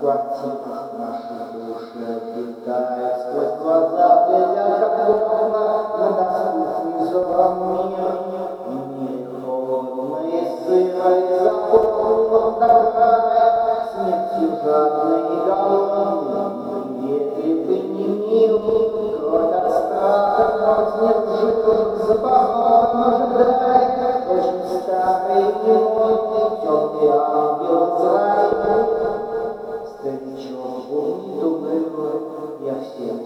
квартирах наши души обитают, сквозь глаза глядят, как окна на доску взором мир. Мне холодно и сыро, и запомнил до края, смертью жадный и голодный, неветлив и не мил. Кровь от страха мерзнет в жилах, за порогом ожидает очень старый и немодный темный ангел из рая. Старичок помнит уныло, я всем